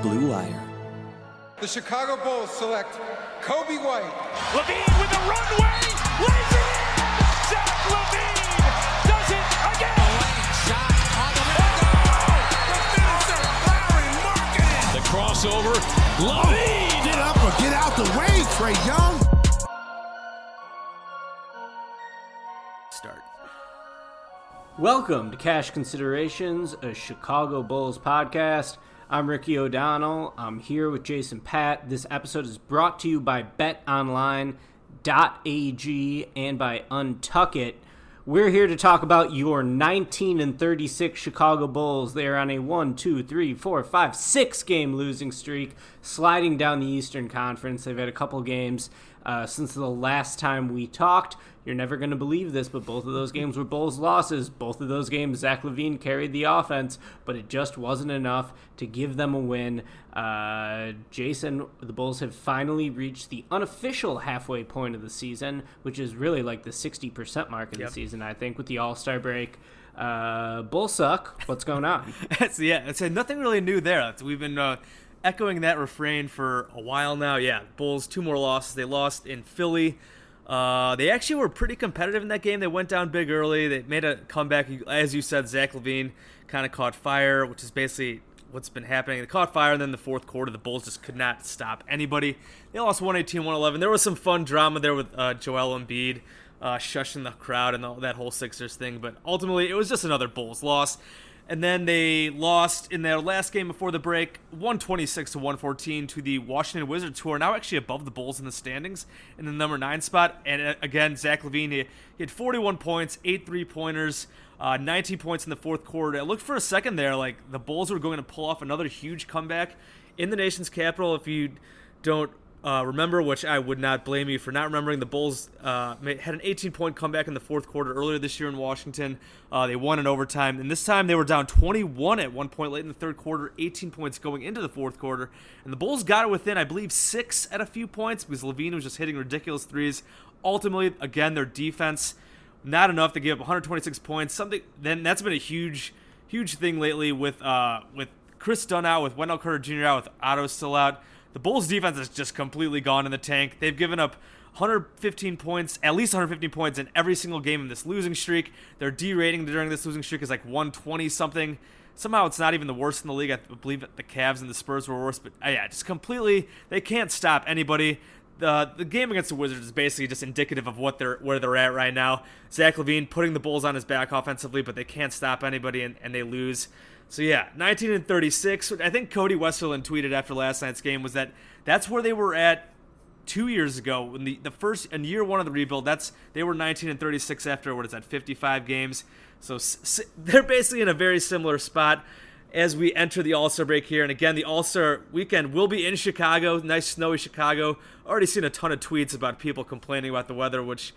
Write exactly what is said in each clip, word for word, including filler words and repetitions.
Blue Wire. The Chicago Bulls select Coby White. LaVine with the runway, lays it in! Zach LaVine does it again! Lane shot on the window! The finisher, Larry Marketing! The crossover, LaVine! Get up or get out the way, Trae Young! Start. Welcome to Cash Considerations, a Chicago Bulls podcast. I'm Ricky O'Donnell. I'm here with Jason Patt. This episode is brought to you by bet online dot a g and by Untuck It. We're here to talk about your nineteen and thirty-six Chicago Bulls. They are on a one, two, three, four, five, six game losing streak, sliding down the Eastern Conference. They've had a couple games uh, since the last time we talked. You're never going to believe this, but both of those games were Bulls losses. Both of those games, Zach LaVine carried the offense, but it just wasn't enough to give them a win. Uh, Jason, the Bulls have finally reached the unofficial halfway point of the season, which is really like the sixty percent mark of yep. the season, I think, with the All-Star break. Uh, Bulls suck. What's going on? yeah, it's nothing really new there. We've been uh, echoing that refrain for a while now. Yeah, Bulls, two more losses. They lost in Philly. Uh, they actually were pretty competitive in that game. They went down big early. They made a comeback. As you said, Zach LaVine kind of caught fire, which is basically what's been happening. They caught fire, and then the fourth quarter, the Bulls just could not stop anybody. They lost one eighteen one eleven. There was some fun drama there with uh, Joel Embiid uh, shushing the crowd and all, that whole Sixers thing, but ultimately it was just another Bulls loss. And then they lost in their last game before the break, one twenty-six to one fourteen to the Washington Wizards, who are now actually above the Bulls in the standings in the number nine spot. And again, Zach LaVine, he, he had forty-one points, eight three-pointers, uh, nineteen points in the fourth quarter. It looked for a second there like the Bulls were going to pull off another huge comeback in the nation's capital. If you don't Uh, remember, which I would not blame you for not remembering, the Bulls uh, had an eighteen-point comeback in the fourth quarter earlier this year in Washington. Uh, they won in overtime, and this time they were down twenty-one at one point late in the third quarter, eighteen points going into the fourth quarter. And the Bulls got it within, I believe, six at a few points because LaVine was just hitting ridiculous threes. Ultimately, again, their defense, not enough to give up one twenty-six points. Something then that's been a huge, huge thing lately with uh, with Chris Dunn out, with Wendell Carter Junior out, with Otto still out. The Bulls' defense has just completely gone in the tank. They've given up one fifteen points, at least one fifteen points in every single game in this losing streak. Their D rating during this losing streak is like one twenty something. Somehow it's not even the worst in the league. I believe the Cavs and the Spurs were worse, but uh, yeah, just completely, they can't stop anybody. The the game against the Wizards is basically just indicative of what they're where they're at right now. Zach LaVine putting the Bulls on his back offensively, but they can't stop anybody, and, and they lose. So yeah, nineteen and thirty-six. I think Cody Westerland tweeted after last night's game was that that's where they were at two years ago when the, the first in year one of the rebuild. That's they were nineteen and thirty-six after what is that fifty-five games. So s- they're basically in a very similar spot as we enter the All-Star break here. And again, the All-Star weekend will be in Chicago. Nice snowy Chicago. Already seen a ton of tweets about people complaining about the weather, which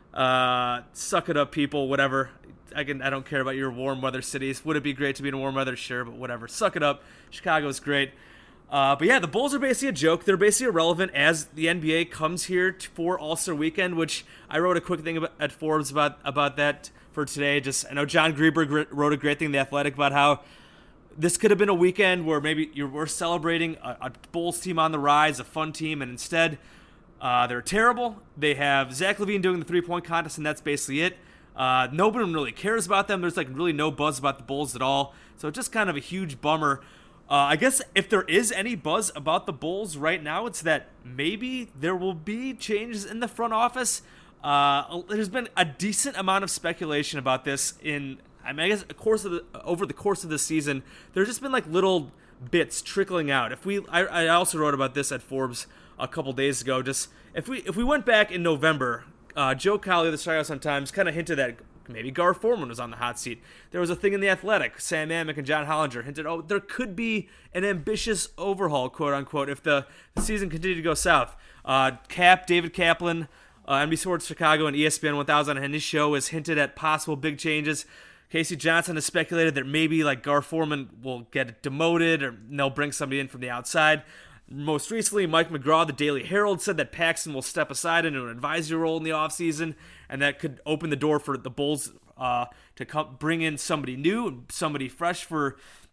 uh, suck it up, people. Whatever. I can. I don't care about your warm weather cities. Would it be great to be in warm weather? Sure, but whatever. Suck it up. Chicago's great. Uh, but yeah, the Bulls are basically a joke. They're basically irrelevant as the N B A comes here for All-Star Weekend, which I wrote a quick thing about, at Forbes about about that for today. Just I know John Greenberg wrote a great thing in The Athletic about how this could have been a weekend where maybe you were celebrating a, a Bulls team on the rise, a fun team, and instead uh, they're terrible. They have Zach LaVine doing the three-point contest, and that's basically it. Uh, nobody really cares about them. There's like really no buzz about the Bulls at all. So it's just kind of a huge bummer. Uh, I guess if there is any buzz about the Bulls right now, it's that maybe there will be changes in the front office. Uh, there's been a decent amount of speculation about this in, I mean, I guess, a course of the, over the course of the season. There's just been like little bits trickling out. If we, I, I also wrote about this at Forbes a couple days ago. Just if we if we went back in November. Uh, Joe Cowley of the Chicago Sun-Times kind of hinted that maybe Gar Forman was on the hot seat. There was a thing in The Athletic. Sam Amick and John Hollinger hinted, oh, there could be an ambitious overhaul, quote-unquote, if the, the season continued to go south. Uh, Cap, David Kaplan, uh, N B C Sports Chicago and E S P N one thousand and his show has hinted at possible big changes. Casey Johnson has speculated that maybe like Gar Forman will get demoted or they'll bring somebody in from the outside. Most recently, Mike McGraw, the Daily Herald, said that Paxson will step aside into an advisory role in the offseason, and that could open the door for the Bulls uh, to come, bring in somebody new, somebody fresh for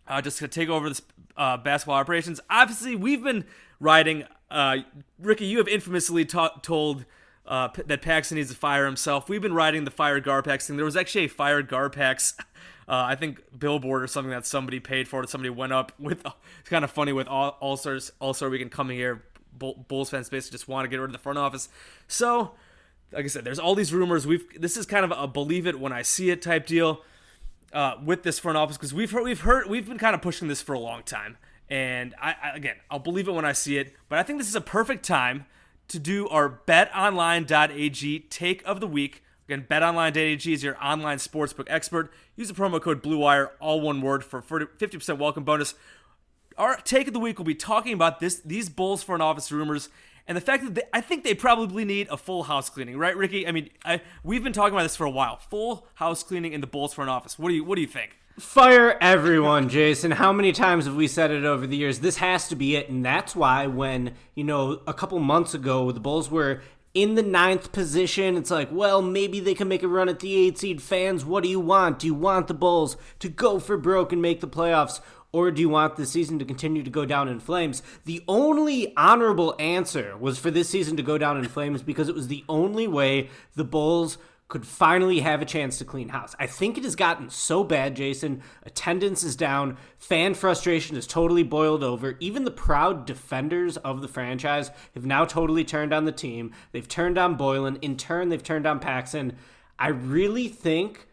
uh, just to take over this uh, basketball operations. Obviously, we've been riding. Uh, Ricky, you have infamously ta- told uh, P- that Paxson needs to fire himself. We've been riding the fire Garpax thing. There was actually a fire Garpax, uh, I think, billboard or something that somebody paid for it. Somebody went up with. It's kind of funny with all All Stars All Star Weekend coming here. Bull, Bulls fans basically just want to get rid of the front office. So, like I said, there's all these rumors. We've this is kind of a believe it when I see it type deal uh, with this front office because we've heard we've heard we've been kind of pushing this for a long time. And I, I again, I'll believe it when I see it. But I think this is a perfect time to do our bet online dot a g take of the week. Again, bet online dot a g is your online sportsbook expert. Use the promo code BlueWire, all one word, for fifty percent welcome bonus. Our take of the week will be talking about this these Bulls front office rumors and the fact that they, I think they probably need a full house cleaning, right, Ricky? I mean, I, we've been talking about this for a while. Full house cleaning in the Bulls front office. What do you What do you think? Fire everyone, Jason. How many times have we said it over the years? This has to be it, and that's why when, you know, a couple months ago, the Bulls were in the ninth position, it's like, well, maybe they can make a run at the eight seed. Fans, what do you want? Do you want the Bulls to go for broke and make the playoffs? Or do you want the season to continue to go down in flames? The only honorable answer was for this season to go down in flames because it was the only way the Bulls could finally have a chance to clean house. I think it has gotten so bad, Jason. Attendance is down. Fan frustration is totally boiled over. Even the proud defenders of the franchise have now totally turned on the team. They've turned on Boylen. In turn, they've turned on Paxson. I really think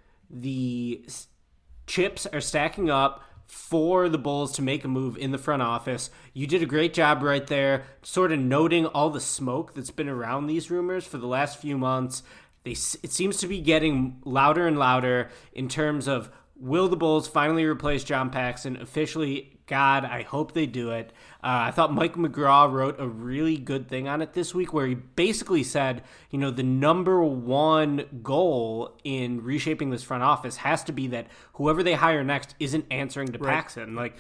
the chips are stacking up for the Bulls to make a move in the front office. You did a great job right there, sort of noting all the smoke that's been around these rumors for the last few months. They, it seems to be getting louder and louder in terms of, will the Bulls finally replace John Paxson officially? God, I hope they do it. Uh, I thought Mike McGraw wrote a really good thing on it this week where he basically said, you know, the number one goal in reshaping this front office has to be that whoever they hire next isn't answering to right. Paxson. Like,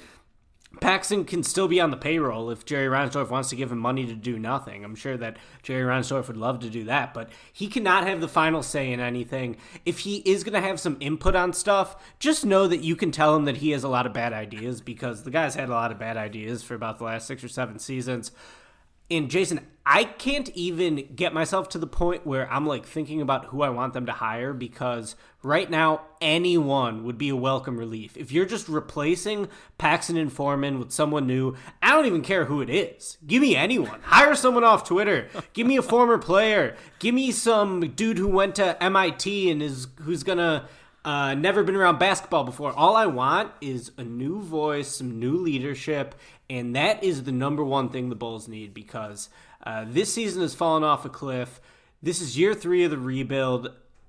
Paxson can still be on the payroll if Jerry Reinsdorf wants to give him money to do nothing. I'm sure that Jerry Reinsdorf would love to do that, but he cannot have the final say in anything. If he is going to have some input on stuff, just know that you can tell him that he has a lot of bad ideas because the guy's had a lot of bad ideas for about the last six or seven seasons. And Jason, I can't even get myself to the point where I'm like thinking about who I want them to hire because right now anyone would be a welcome relief. If you're just replacing Paxson and Foreman with someone new, I don't even care who it is. Give me anyone. Hire someone off Twitter. Give me a former player. Give me some dude who went to M I T and is who's gonna uh, never been around basketball before. All I want is a new voice, some new leadership. And that is the number one thing the Bulls need because uh, this season has fallen off a cliff. This is year three of the rebuild.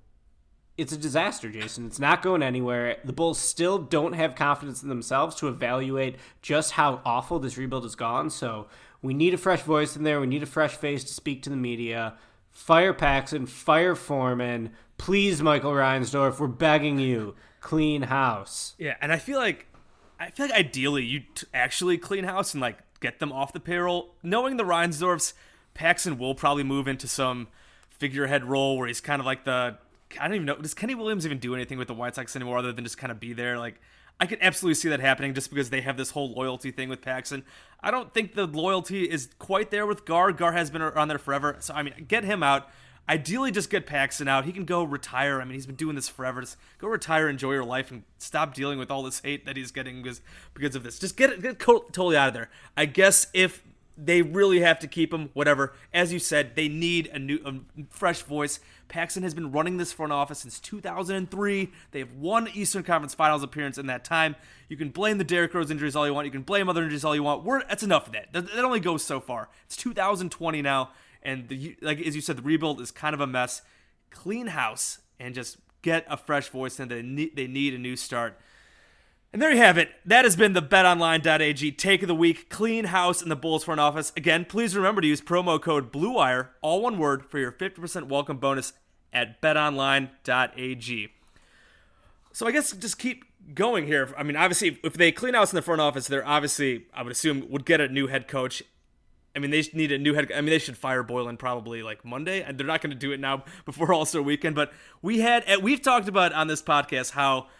It's a disaster, Jason. It's not going anywhere. The Bulls still don't have confidence in themselves to evaluate just how awful this rebuild has gone. So we need a fresh voice in there. We need a fresh face to speak to the media. Fire Paxson, fire Foreman. Please, Michael Reinsdorf, we're begging you. Clean house. Yeah, and I feel like I feel like ideally you t- actually clean house and like get them off the payroll. Knowing the Reinsdorfs, Paxson will probably move into some figurehead role where he's kind of like the I don't even know. Does Kenny Williams even do anything with the White Sox anymore other than just kind of be there? Like I can absolutely see that happening just because they have this whole loyalty thing with Paxson. I don't think the loyalty is quite there with Gar. Gar has been on there forever. So I mean, get him out. Ideally, just get Paxson out. He can go retire. I mean, he's been doing this forever. Just go retire, enjoy your life, and stop dealing with all this hate that he's getting because, because of this. Just get it get totally out of there. I guess if they really have to keep him, whatever. As you said, they need a new, a fresh voice. Paxson has been running this front office since two thousand three. They have one Eastern Conference Finals appearance in that time. You can blame the Derrick Rose injuries all you want. You can blame other injuries all you want. We're, that's enough of that. That, that only goes so far. It's two thousand twenty now. And the, like as you said, the rebuild is kind of a mess. Clean house and just get a fresh voice in. They need, they need a new start. And there you have it. That has been the bet online dot a g take of the week. Clean house in the Bulls front office. Again, please remember to use promo code BlueWire, all one word, for your fifty percent welcome bonus at bet online dot a g. So I guess just keep going here. I mean, obviously, if they clean house in the front office, they're obviously, I would assume, would get a new head coach. I mean, they need a new head. I mean, they should fire Boylen probably like Monday, and they're not going to do it now before All-Star Weekend. But we had, we've talked about on this podcast how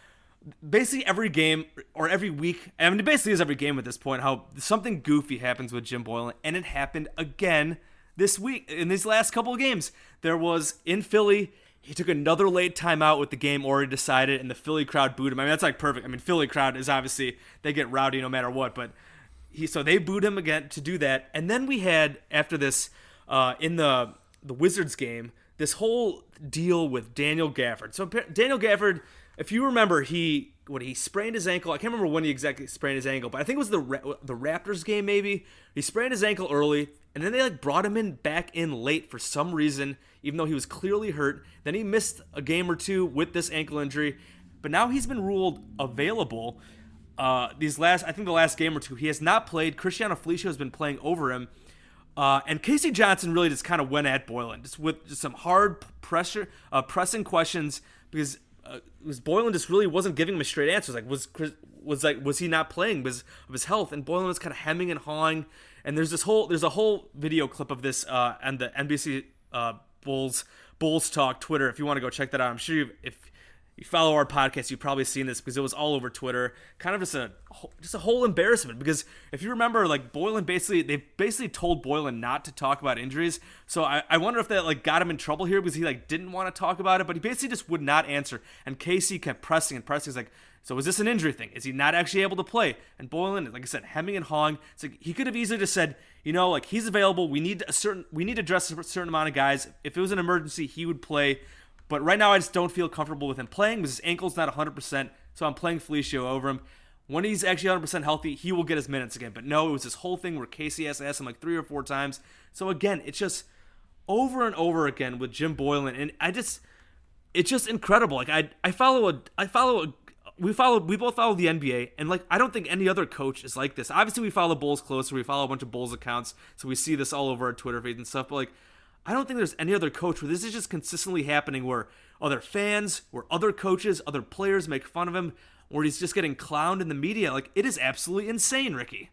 basically every game or every week, I mean, it basically is every game at this point, how something goofy happens with Jim Boylen, and it happened again this week in these last couple of games. There was in Philly, he took another late timeout with the game already decided, and the Philly crowd booed him. I mean, that's like perfect. I mean, Philly crowd is obviously, they get rowdy no matter what, but he so they booed him again to do that. And then we had, after this, uh, in the the Wizards game, this whole deal with Daniel Gafford. So Daniel Gafford, if you remember, he when he sprained his ankle, I can't remember when he exactly sprained his ankle, but I think it was the the Raptors game maybe. He sprained his ankle early, and then they like brought him in back in late for some reason, even though he was clearly hurt. Then he missed a game or two with this ankle injury, but now he's been ruled available. Uh, these last, I think the last game or two, he has not played. Cristiano Felicio has been playing over him. Uh, and Casey Johnson really just kind of went at Boylen, just with just some hard pressure, uh, pressing questions, because uh, was Boylen just really wasn't giving him a straight answer. Like was was like was he not playing because of his health? And Boylen was kind of hemming and hawing. And there's this whole there's a whole video clip of this uh, on the N B C uh, Bulls Bulls Talk Twitter. If you want to go check that out, I'm sure you, if you follow our podcast, you've probably seen this because it was all over Twitter. Kind of just a just a whole embarrassment, because if you remember, like Boylen basically they basically told Boylen not to talk about injuries. So I, I wonder if that like got him in trouble here because he like didn't want to talk about it, but he basically just would not answer. And Casey kept pressing and pressing. He's like, so is this an injury thing? Is he not actually able to play? And Boylen, like I said, hemming and hawing. It's like he could have easily just said, you know, like he's available. We need a certain we need to address a certain amount of guys. If it was an emergency, he would play. But right now, I just don't feel comfortable with him playing because his ankle's not one hundred percent, so I'm playing Felicio over him. When he's actually one hundred percent healthy, he will get his minutes again. But no, it was this whole thing where Casey has to ask him like three or four times. So again, it's just over and over again with Jim Boylen, and I just, it's just incredible. Like I, I follow a, I follow a, we follow, we both follow the N B A, and like I don't think any other coach is like this. Obviously, we follow Bulls closer. We follow a bunch of Bulls accounts, so we see this all over our Twitter feeds and stuff. But like, I don't think there's any other coach where this is just consistently happening, where other fans, where other coaches, other players make fun of him, where he's just getting clowned in the media. Like, it is absolutely insane, Ricky.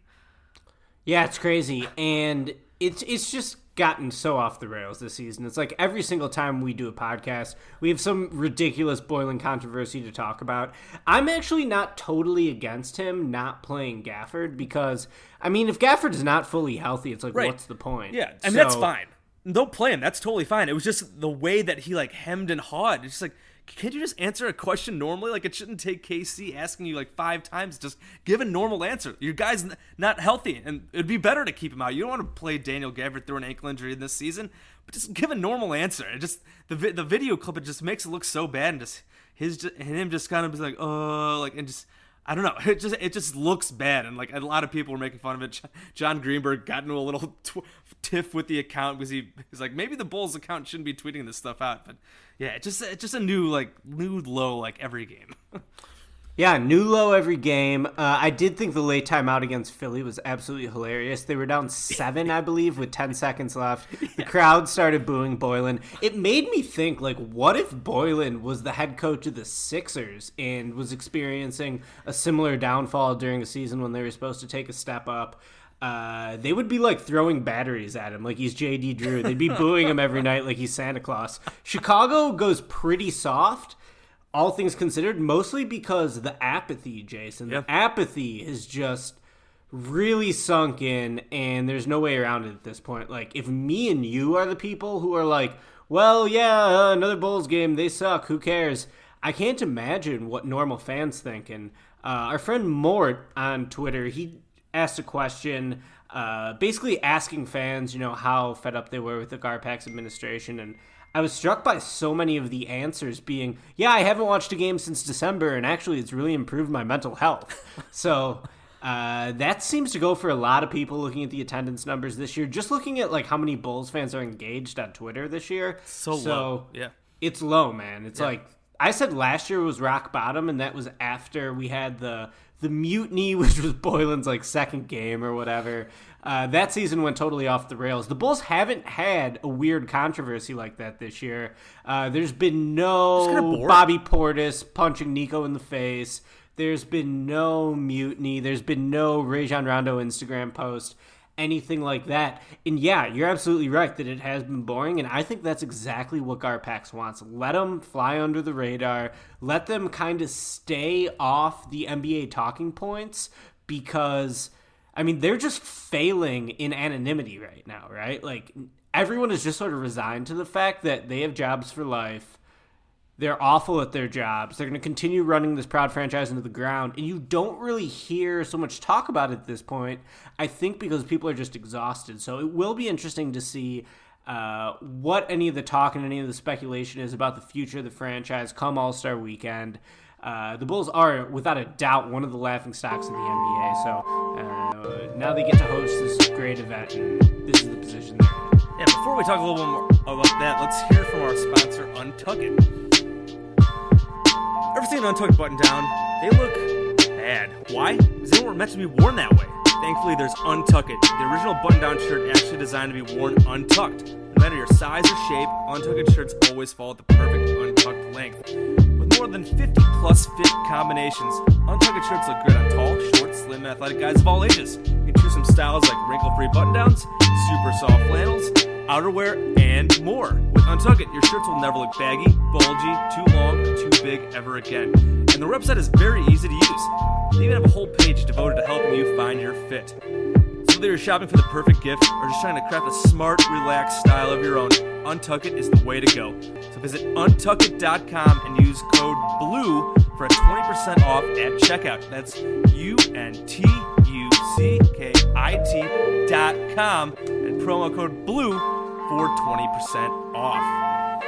Yeah, it's crazy. And it's it's just gotten so off the rails this season. It's like every single time we do a podcast, we have some ridiculous Boylen controversy to talk about. I'm actually not totally against him not playing Gafford because, I mean, if Gafford is not fully healthy, it's like, right. What's the point? Yeah, and so, that's fine. Don't play him. That's totally fine. It was just the way that he like hemmed and hawed. It's just like, can't you just answer a question normally? Like, it shouldn't take K C asking you like five times. Just give a normal answer. Your guy's n- not healthy, and it'd be better to keep him out. You don't want to play Daniel Gafford through an ankle injury this season, but just give a normal answer. It just the vi- the video clip, it just makes it look so bad, and just his just, and him just kind of like, oh, like, and just. I don't know. It just it just looks bad, and like a lot of people were making fun of it. John Greenberg got into a little tw- tiff with the account because he he's like, maybe the Bulls account shouldn't be tweeting this stuff out. But yeah, it just it's just a new like new low like every game. Yeah, new low every game. Uh, I did think the late timeout against Philly was absolutely hilarious. They were down seven, I believe, with ten seconds left. The yeah. crowd started booing Boylen. It made me think, like, what if Boylen was the head coach of the Sixers and was experiencing a similar downfall during a season when they were supposed to take a step up? Uh, they would be, like, throwing batteries at him like he's J D Drew. They'd be booing him every night like he's Santa Claus. Chicago goes pretty soft, all things considered, mostly because the apathy, Jason. Yep. The apathy is just really sunk in, and there's no way around it at this point. Like, if me and you are the people who are like, well, yeah, uh, another Bulls game, they suck, who cares? I can't imagine what normal fans think. And uh, our friend Mort on Twitter, he asked a question uh, basically asking fans, you know, how fed up they were with the Garpax administration, and I was struck by so many of the answers being, yeah, I haven't watched a game since December, and actually it's really improved my mental health. So uh, that seems to go for a lot of people looking at the attendance numbers this year. Just looking at like how many Bulls fans are engaged on Twitter this year. So, so low. Yeah. It's low, man. It's yeah. like, I said last year was rock bottom, and that was after we had the the mutiny, which was Boylen's like second game or whatever. Uh, that season went totally off the rails. The Bulls haven't had a weird controversy like that this year. Uh, there's been no Bobby Portis punching Nico in the face. There's been no mutiny. There's been no Rajon Rondo Instagram post. anything like that. And yeah, you're absolutely right that it has been boring, and I think that's exactly what Garpax wants. Let them fly under the radar. Let them kind of stay off the N B A talking points because, I mean, they're just failing in anonymity right now, right? Like, everyone is just sort of resigned to the fact that they have jobs for life. They're awful at their jobs. They're going to continue running this proud franchise into the ground. And you don't really hear so much talk about it at this point, I think because people are just exhausted. So it will be interesting to see uh, what any of the talk and any of the speculation is about the future of the franchise come All-Star Weekend. Uh, the Bulls are, without a doubt, one of the laughingstocks of the N B A. So uh, now they get to host this great event, and this is the position they're in. Yeah, before we talk a little bit more about that, let's hear from our sponsor, Untuck It. Ever seen an Untucked button down? They look bad. Why? Because they weren't meant to be worn that way. Thankfully, there's Untuck It, the original button-down shirt actually designed to be worn untucked. No matter your size or shape, Untucked shirts always fall at the perfect untucked length. With more than fifty plus fit combinations, Untucked shirts look great on tall, short, slim, athletic guys of all ages. You can choose some styles like wrinkle-free button-downs, super soft flannels, outerwear, and more. With Untuck It, your shirts will never look baggy, bulgy, too long, or too big ever again. And the website is very easy to use. They even have a whole page devoted to helping you find your fit. So whether you're shopping for the perfect gift or just trying to craft a smart, relaxed style of your own, Untuck It is the way to go. So visit untuck it dot com and use code BLUE for a twenty percent off at checkout. That's U N T U C K I T dot com and promo code BLUE for twenty percent off.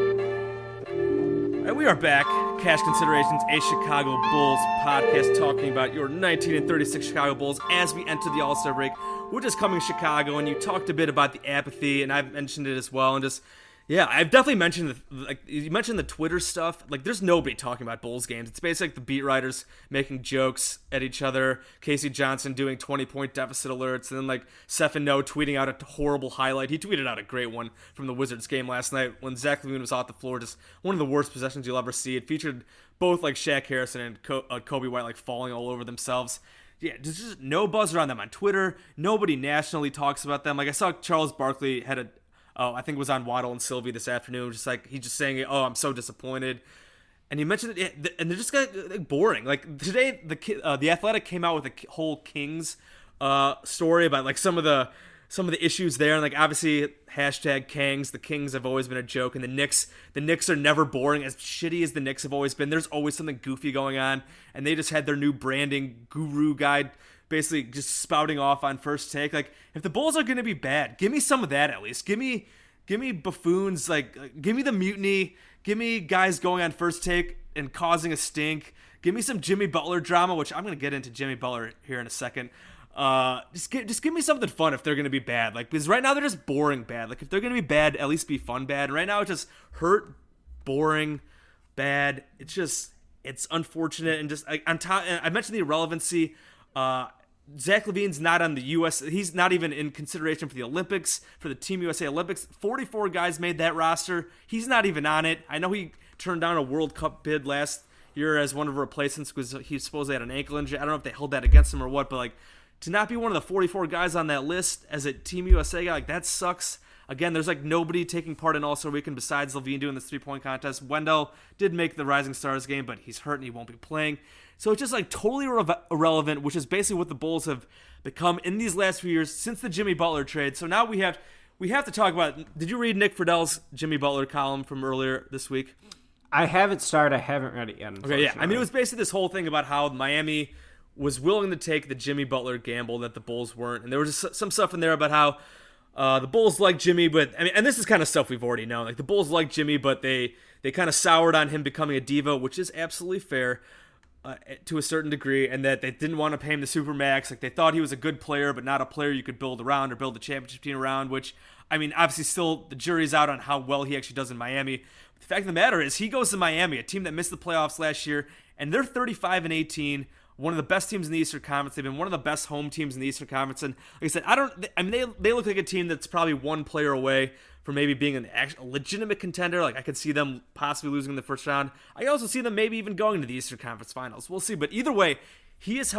All right, we are back. Cash Considerations, a Chicago Bulls podcast talking about your nineteen and thirty-six Chicago Bulls as we enter the All-Star break, which is coming to Chicago. And you talked a bit about the apathy, and I've mentioned it as well. And just, yeah, I've definitely mentioned, the, like, you mentioned the Twitter stuff. Like, there's nobody talking about Bulls games. It's basically like the beat writers making jokes at each other. Casey Johnson doing twenty-point deficit alerts. And then, like, Stephen No tweeting out a horrible highlight. He tweeted out a great one from the Wizards game last night when Zach LaVine was off the floor. Just one of the worst possessions you'll ever see. It featured both, like, Shaq Harrison and Co- uh, Kobe White, like, falling all over themselves. Yeah, there's just no buzz around them on Twitter. Nobody nationally talks about them. Like, I saw Charles Barkley had a Oh, I think it was on Waddle and Sylvie this afternoon. Just like he's just saying, "Oh, I'm so disappointed," and he mentioned it, and they're just kind of like, boring. Like today, the uh, the Athletic came out with a whole Kings uh, story about like some of the some of the issues there, and like obviously hashtag Kangs. The Kings have always been a joke, and the Knicks, the Knicks are never boring. As shitty as the Knicks have always been, there's always something goofy going on, and they just had their new branding guru guide. Basically just spouting off on First Take. Like, if the Bulls are going to be bad, give me some of that at least. Give me give me buffoons, like, like, give me the mutiny. Give me guys going on First Take and causing a stink. Give me some Jimmy Butler drama, which I'm going to get into Jimmy Butler here in a second. Uh, just, get, just give me something fun if they're going to be bad. Like, because right now they're just boring bad. Like, if they're going to be bad, at least be fun bad. And right now it's just hurt, boring, bad. It's just, it's unfortunate. And just, like, on top, I mentioned the irrelevancy. Uh, Zach LaVine's not on the U S. He's not even in consideration for the Olympics, for the Team U S A Olympics. forty-four guys made that roster. He's not even on it. I know he turned down a World Cup bid last year as one of the replacements because he supposedly had an ankle injury. I don't know if they held that against him or what, but like to not be one of the forty-four guys on that list as a Team U S A guy, like that sucks. Again, there's like nobody taking part in All-Star Weekend besides LaVine doing this three-point contest. Wendell did make the Rising Stars game, but he's hurt and he won't be playing. So it's just like totally irre- irrelevant, which is basically what the Bulls have become in these last few years since the Jimmy Butler trade. So now we have we have to talk about. Did you read Nick Friedell's Jimmy Butler column from earlier this week? I haven't started. I haven't read it yet. Okay, yeah. I mean, it was basically this whole thing about how Miami was willing to take the Jimmy Butler gamble that the Bulls weren't, and there was just some stuff in there about how uh, the Bulls like Jimmy, but I mean, and this is kind of stuff we've already known. Like the Bulls like Jimmy, but they they kind of soured on him becoming a diva, which is absolutely fair. Uh, to a certain degree, and that they didn't want to pay him the Supermax. Like, they thought he was a good player, but not a player you could build around or build a championship team around, which, I mean, obviously still the jury's out on how well he actually does in Miami. But the fact of the matter is, he goes to Miami, a team that missed the playoffs last year, and they're thirty-five and eighteen, one of the best teams in the Eastern Conference. They've been one of the best home teams in the Eastern Conference, and like I said, I don't, I mean, they, they look like a team that's probably one player away from maybe being an actual, a legitimate contender. Like, I could see them possibly losing in the first round. I also see them maybe even going to the Eastern Conference Finals. We'll see. But either way, he has helped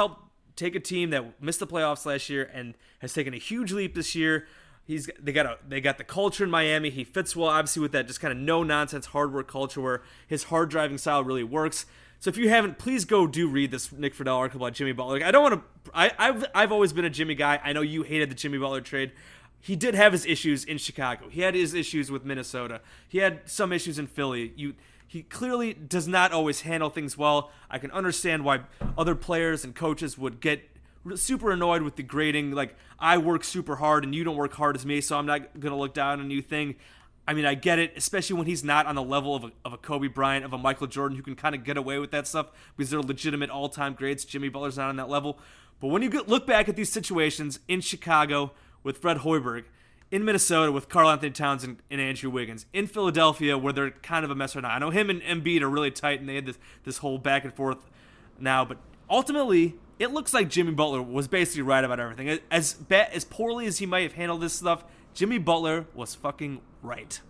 take a team that missed the playoffs last year and has taken a huge leap this year. He's they got a they got the culture in Miami. He fits well, obviously, with that just kind of no nonsense hard work culture where his hard driving style really works. So if you haven't, please go do read this Nick Friedel article about Jimmy Butler. Like, I don't want to. I I've I've always been a Jimmy guy. I know you hated the Jimmy Butler trade. He did have his issues in Chicago. He had his issues with Minnesota. He had some issues in Philly. You. He clearly does not always handle things well. I can understand why other players and coaches would get super annoyed with the grading. Like, I work super hard and you don't work hard as me, so I'm not going to look down on you thing. I mean, I get it, especially when he's not on the level of a, of a Kobe Bryant, of a Michael Jordan, who can kind of get away with that stuff because they're legitimate all-time greats. Jimmy Butler's not on that level. But when you get, look back at these situations in Chicago with Fred Hoiberg, in Minnesota with Karl Anthony Towns and, and Andrew Wiggins, in Philadelphia where they're kind of a mess right now. I know him and Embiid are really tight and they had this, this whole back and forth now, but ultimately it looks like Jimmy Butler was basically right about everything. As bad, as poorly as he might have handled this stuff, Jimmy Butler was fucking right.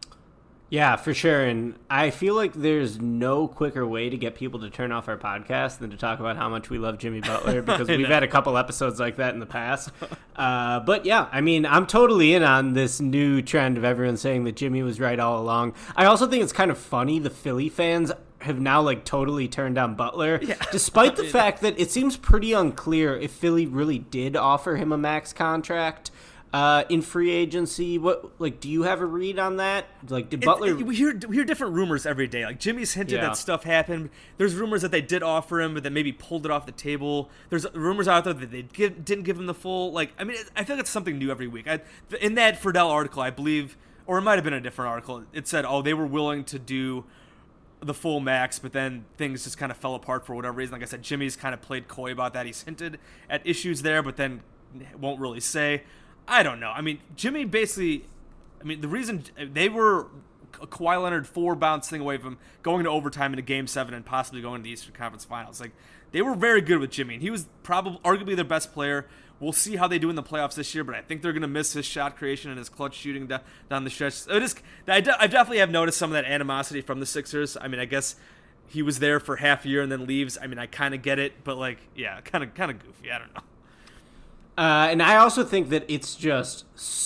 Yeah, for sure. And I feel like there's no quicker way to get people to turn off our podcast than to talk about how much we love Jimmy Butler, because we've had a couple episodes like that in the past. Uh, but yeah, I mean, I'm totally in on this new trend of everyone saying that Jimmy was right all along. I also think it's kind of funny the Philly fans have now like totally turned on Butler, yeah. despite the fact that it seems pretty unclear if Philly really did offer him a max contract Uh, in free agency. What, like, do you have a read on that? Like, did Butler? It, it, we hear we hear different rumors every day. Like, Jimmy's hinted yeah. that stuff happened. There's rumors that they did offer him, but then maybe pulled it off the table. There's rumors out there that they give, didn't give him the full. Like, I mean, it, I feel like it's something new every week. I, in that Friedel article, I believe, or it might have been a different article. It said, oh, they were willing to do the full max, but then things just kind of fell apart for whatever reason. Like I said, Jimmy's kind of played coy about that. He's hinted at issues there, but then won't really say. I don't know. I mean, Jimmy basically, I mean, the reason they were Kawhi Leonard four bounce thing away from going to overtime in a game seven and possibly going to the Eastern Conference Finals. Like, they were very good with Jimmy, and he was probably arguably their best player. We'll see how they do in the playoffs this year, but I think they're going to miss his shot creation and his clutch shooting down, down the stretch. So it is, I, de- I definitely have noticed some of that animosity from the Sixers. I mean, I guess he was there for half a year and then leaves. I mean, I kind of get it, but like, yeah, kind of, kind of goofy. I don't know. Uh, and I also think that it's just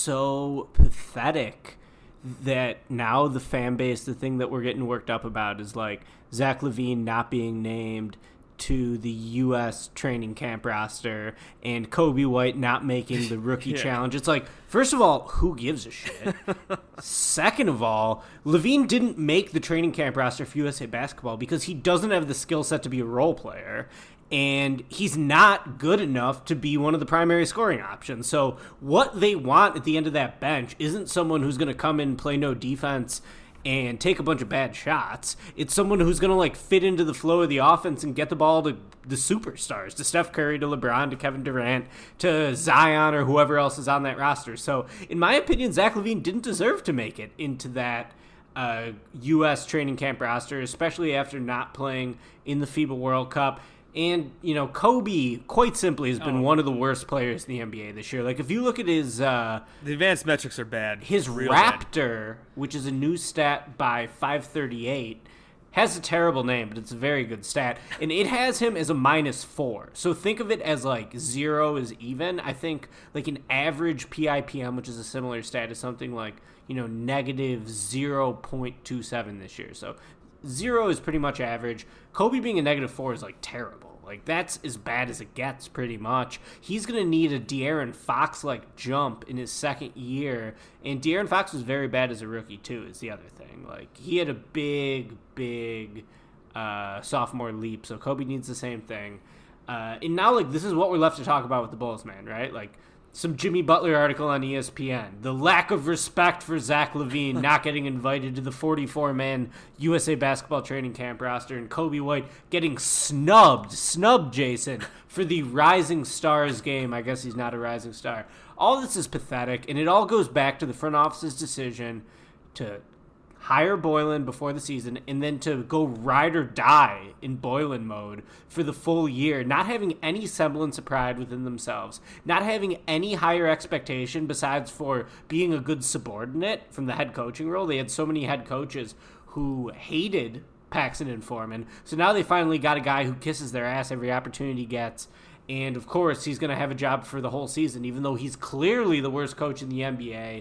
so pathetic that now the fan base, the thing that we're getting worked up about is like Zach LaVine not being named to the U S training camp roster and Kobe White not making the rookie yeah. challenge. It's like, first of all, who gives a shit? Second of all, LaVine didn't make the training camp roster for U S A Basketball because he doesn't have the skill set to be a role player. And he's not good enough to be one of the primary scoring options. So what they want at the end of that bench isn't someone who's going to come in, play no defense, and take a bunch of bad shots. It's someone who's going to like fit into the flow of the offense and get the ball to the superstars, to Steph Curry, to LeBron, to Kevin Durant, to Zion, or whoever else is on that roster. So in my opinion, Zach LaVine didn't deserve to make it into that uh, U S training camp roster, especially after not playing in the FIBA World Cup. And, you know, Kobe, quite simply, has been oh. one of the worst players in the N B A this year. Like, if you look at his... Uh, the advanced metrics are bad. His Raptor, bad. which is a new stat by five thirty-eight, has a terrible name, but it's a very good stat. And it has him as a minus four. So think of it as, like, zero is even. I think, like, an average P I P M, which is a similar stat, is something like, you know, negative zero point two seven this year. So zero is pretty much average. Kobe being a negative four is, like, terrible. Like, that's as bad as it gets, pretty much. He's going to need a De'Aaron Fox-like jump in his second year. And De'Aaron Fox was very bad as a rookie, too, is the other thing. Like, he had a big, big uh, sophomore leap, so Kobe needs the same thing. Uh, and now, like, this is what we're left to talk about with the Bulls, man, right? Like, some Jimmy Butler article on E S P N. The lack of respect for Zach LaVine not getting invited to the forty-four man U S A Basketball training camp roster, and Kobe White getting snubbed, snubbed, Jason, for the Rising Stars game. I guess he's not a rising star. All this is pathetic, and it all goes back to the front office's decision to hire Boylen before the season, and then to go ride or die in Boylen mode for the full year, not having any semblance of pride within themselves, not having any higher expectation besides for being a good subordinate from the head coaching role. They had so many head coaches who hated Paxson and Foreman, so now they finally got a guy who kisses their ass every opportunity he gets, And, of course, he's going to have a job for the whole season, even though he's clearly the worst coach in the N B A.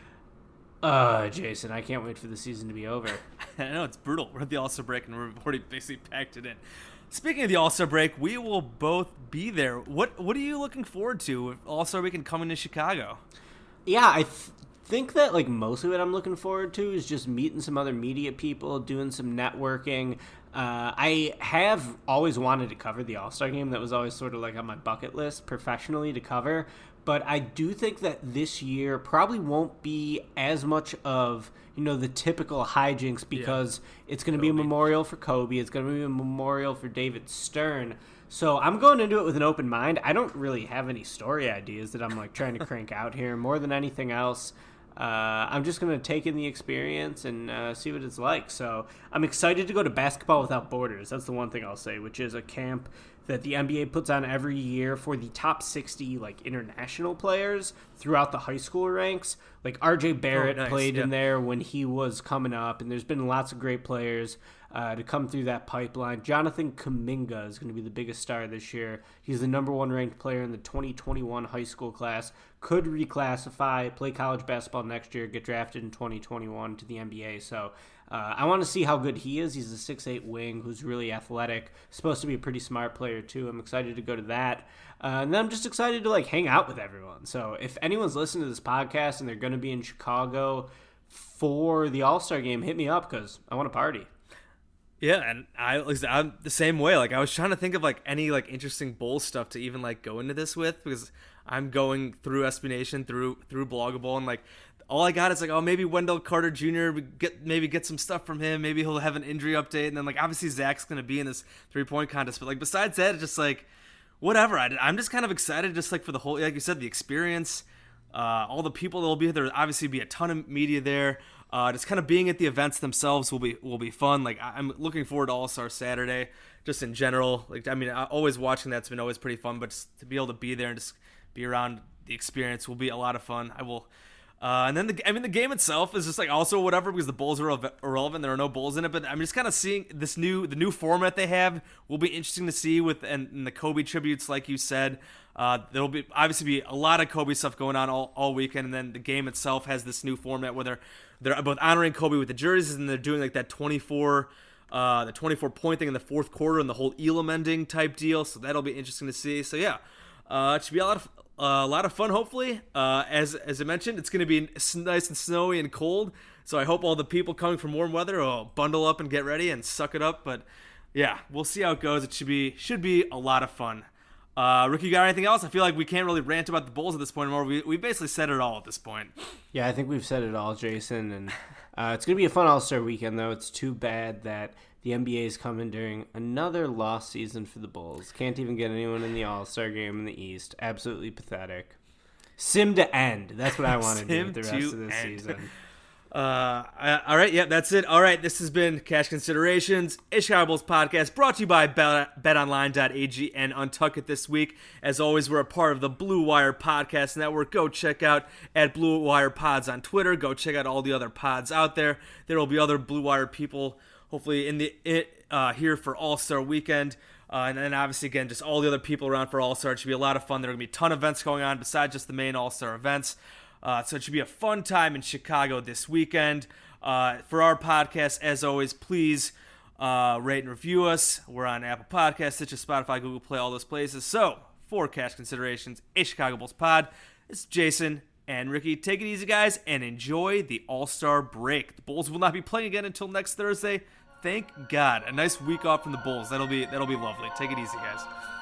Uh, Jason, I can't wait for the season to be over. I know, it's brutal. We're at the All-Star break, and we've already basically packed it in. Speaking of the All-Star break, we will both be there. What What are you looking forward to if All-Star weekend coming to Chicago? Yeah, I th- think that, like, mostly what I'm looking forward to is just meeting some other media people, doing some networking. Uh, I have always wanted to cover the All-Star game. That was always sort of like on my bucket list professionally to cover. But I do think that this year probably won't be as much of, you know, the typical hijinks because yeah. it's going to be a memorial for Kobe. It's going to be a memorial for David Stern. So I'm going into it with an open mind. I don't really have any story ideas that I'm like trying to crank out here. More than anything else, uh, I'm just going to take in the experience and uh, see what it's like. So I'm excited to go to Basketball Without Borders. That's the one thing I'll say, which is a camp that the N B A puts on every year for the top sixty like international players throughout the high school ranks. Like R J Barrett oh, nice. played yeah. in there when he was coming up, and there's been lots of great players uh, to come through that pipeline. Jonathan Kuminga is going to be the biggest star this year. He's the number one ranked player in the twenty twenty-one high school class. Could reclassify, play college basketball next year, get drafted in twenty twenty-one to the N B A. So uh, I want to see how good he is. He's a six eight wing who's really athletic, supposed to be a pretty smart player too. I'm excited to go to that. Uh, and then I'm just excited to like hang out with everyone. So if anyone's listening to this podcast and they're going to be in Chicago for the All-Star game, hit me up because I want to party. Yeah, and I, I'm the same way. Like I was trying to think of like any like interesting Bulls stuff to even like go into this with because I'm going through S B Nation, through through Bloggable, and like all I got is like, oh, maybe Wendell Carter Junior get maybe get some stuff from him. Maybe he'll have an injury update, and then like obviously Zach's gonna be in this three point contest. But like besides that, it's just like whatever. I, I'm just kind of excited, just like for the whole, like you said, the experience, uh, all the people that will be there. There'll obviously be a ton of media there. Uh, just kind of being at the events themselves will be will be fun. Like I'm looking forward to All-Star Saturday, just in general. Like I mean, always watching that's been always pretty fun. But just to be able to be there and just be around the experience will be a lot of fun. I will. Uh, and then the I mean the game itself is just like also whatever because the Bulls are irrelevant. There are no Bulls in it, but I'm just kind of seeing this new the new format they have will be interesting to see with and, and the Kobe tributes, like you said. Uh, there'll be obviously be a lot of Kobe stuff going on all, all weekend, and then the game itself has this new format where they're they're both honoring Kobe with the jerseys and they're doing like that twenty-four uh, the twenty-four point thing in the fourth quarter and the whole Elam ending type deal. So that'll be interesting to see. So yeah, uh, it should be a lot of. Uh, a lot of fun, hopefully. Uh, as as I mentioned, it's going to be nice and snowy and cold, so I hope all the people coming from warm weather will bundle up and get ready and suck it up. But yeah, we'll see how it goes. It should be should be a lot of fun. Uh, Ricky, you got anything else? I feel like we can't really rant about the Bulls at this point anymore. We we basically said it all at this point. Yeah, I think we've said it all, Jason. And uh, it's going to be a fun All-Star weekend, though. It's too bad that the N B A is coming during another lost season for the Bulls. Can't even get anyone in the All-Star game in the East. Absolutely pathetic. Sim to end. That's what I want to do with the rest of this end. season. Uh, all right, yeah, that's it. All right, this has been Cash Considerations, a Chicago Bulls podcast brought to you by bet online dot a g and Untuck It this week. As always, we're a part of the Blue Wire Podcast Network. Go check out at Blue Wire Pods on Twitter. Go check out all the other pods out there. There will be other Blue Wire people hopefully in the it uh, here for All-Star Weekend. Uh, and then obviously, again, just all the other people around for All-Star. It should be a lot of fun. There are going to be a ton of events going on besides just the main All-Star events. Uh, so it should be a fun time in Chicago this weekend. Uh, for our podcast, as always, please uh, rate and review us. We're on Apple Podcasts, Stitcher, Spotify, Google Play, all those places. So for Cash Considerations, a Chicago Bulls pod, it's Jason and Ricky. Take it easy, guys, and enjoy the All-Star break. The Bulls will not be playing again until next Thursday. Thank God. A nice week off from the Bulls. That'll be that'll be lovely. Take it easy, guys.